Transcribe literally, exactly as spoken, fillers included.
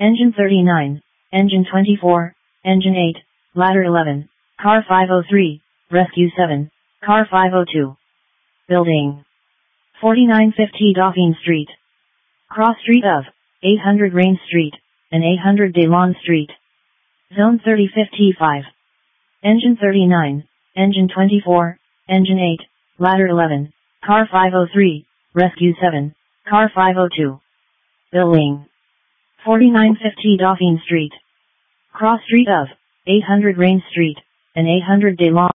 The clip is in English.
Engine thirty-nine, Engine twenty-four, Engine eight, Ladder eleven, Car five oh three, Rescue seven, Car five oh two. Building. forty-nine fifty Dauphine Street. Cross Street of, eight hundred Rain Street, and eight hundred Delon Street. Zone thirty fifty-five. Engine thirty-nine, Engine twenty-four, Engine eight, Ladder eleven, Car five oh three, Rescue seven, Car five oh two. Building. forty-nine fifty Dauphine Street. Cross Street of, eight hundred Rain Street, and eight hundred Delon.